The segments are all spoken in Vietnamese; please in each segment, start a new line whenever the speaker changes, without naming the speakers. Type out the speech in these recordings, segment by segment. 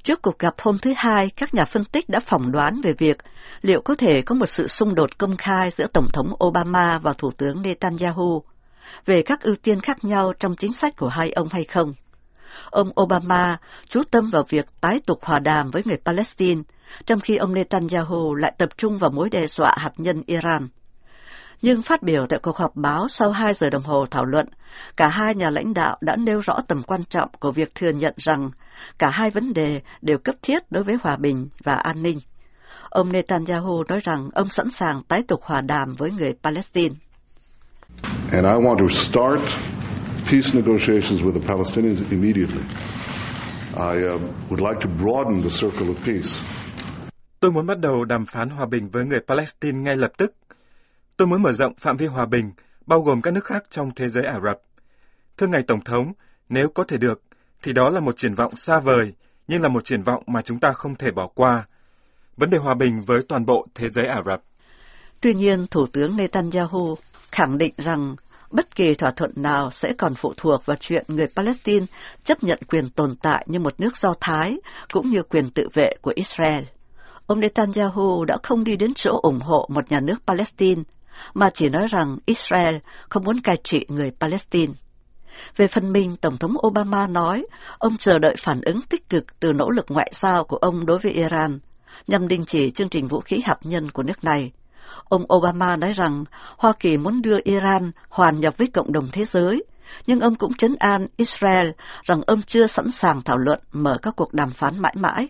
Trước cuộc gặp hôm thứ Hai, các nhà phân tích đã phỏng đoán về việc liệu có thể có một sự xung đột công khai giữa Tổng thống Obama và Thủ tướng Netanyahu về các ưu tiên khác nhau trong chính sách của hai ông hay không. Ông Obama chú tâm vào việc tái tục hòa đàm với người Palestine, trong khi ông Netanyahu lại tập trung vào mối đe dọa hạt nhân Iran. Nhưng phát biểu tại cuộc họp báo sau 2 giờ đồng hồ thảo luận, cả hai nhà lãnh đạo đã nêu rõ tầm quan trọng của việc thừa nhận rằng cả hai vấn đề đều cấp thiết đối với hòa bình và an ninh. Ông Netanyahu nói rằng ông sẵn sàng tái tục hòa đàm với người Palestine.
And I want to start peace negotiations with the Palestinians immediately. I would like to broaden the circle of peace.
Tôi muốn bắt đầu đàm phán hòa bình với người Palestine ngay lập tức. Tôi muốn mở rộng phạm vi hòa bình, bao gồm các nước khác trong thế giới Ả Rập. Thưa ngài Tổng thống, nếu có thể được, thì đó là một triển vọng xa vời, nhưng là một triển vọng mà chúng ta không thể bỏ qua. Vấn đề hòa bình với toàn bộ thế giới Ả Rập.
Tuy nhiên, Thủ tướng Netanyahu khẳng định rằng bất kỳ thỏa thuận nào sẽ còn phụ thuộc vào chuyện người Palestine chấp nhận quyền tồn tại như một nước Do Thái, cũng như quyền tự vệ của Israel. Ông Netanyahu đã không đi đến chỗ ủng hộ một nhà nước Palestine, mà chỉ nói rằng Israel không muốn cai trị người Palestine. Về phần mình, Tổng thống Obama nói ông chờ đợi phản ứng tích cực từ nỗ lực ngoại giao của ông đối với Iran, nhằm đình chỉ chương trình vũ khí hạt nhân của nước này. Ông Obama nói rằng Hoa Kỳ muốn đưa Iran hòa nhập với cộng đồng thế giới, nhưng ông cũng trấn an Israel rằng ông chưa sẵn sàng thảo luận mở các cuộc đàm phán mãi mãi.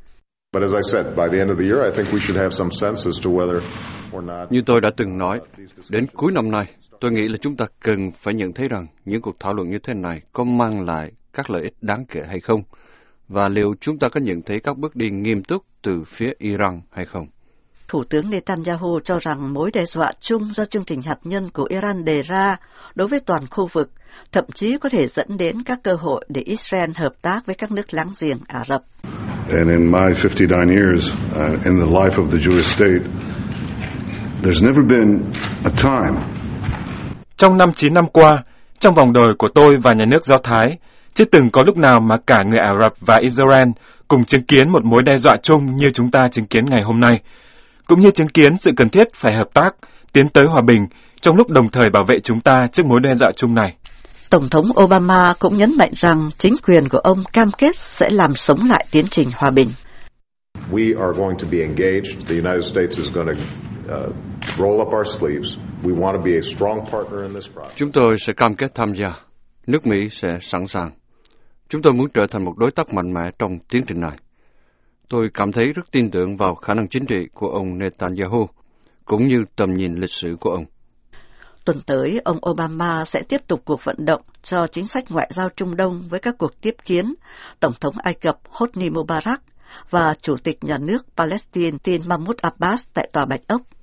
Như tôi đã từng nói, đến cuối năm nay, tôi nghĩ là chúng ta cần phải nhận thấy rằng những cuộc thảo luận như thế này có mang lại các lợi ích đáng kể hay không, và liệu chúng ta có nhận thấy các bước đi nghiêm túc từ phía Iran hay không.
Thủ tướng Netanyahu cho rằng mối đe dọa chung do chương trình hạt nhân của Iran đề ra đối với toàn khu vực thậm chí có thể dẫn đến các cơ hội để Israel hợp tác với các nước láng giềng Ả Rập.
And in my 59 years in the life of the Jewish state, there's never been a time.
Trong 59 năm qua, trong vòng đời của tôi và nhà nước Do Thái, chưa từng có lúc nào mà cả người Ả Rập và Israel cùng chứng kiến một mối đe dọa chung như chúng ta chứng kiến ngày hôm nay, cũng như chứng kiến sự cần thiết phải hợp tác, tiến tới hòa bình trong lúc đồng thời bảo vệ chúng ta trước mối đe dọa chung này.
Tổng thống Obama cũng nhấn mạnh rằng chính quyền của ông cam kết sẽ làm sống lại tiến trình hòa bình.
We are going to be engaged. The United States is going to roll up our sleeves. We want to be a strong partner in this process.
Chúng tôi sẽ cam kết tham gia. Nước Mỹ sẽ sẵn sàng. Chúng tôi muốn trở thành một đối tác mạnh mẽ trong tiến trình này. Tôi cảm thấy rất tin tưởng vào khả năng chính trị của ông Netanyahu, cũng như tầm nhìn lịch sử của ông.
Tuần tới, ông Obama sẽ tiếp tục cuộc vận động cho chính sách ngoại giao Trung Đông với các cuộc tiếp kiến Tổng thống Ai Cập Hosni Mubarak và Chủ tịch Nhà nước Palestine Mahmoud Abbas tại Tòa Bạch Ốc.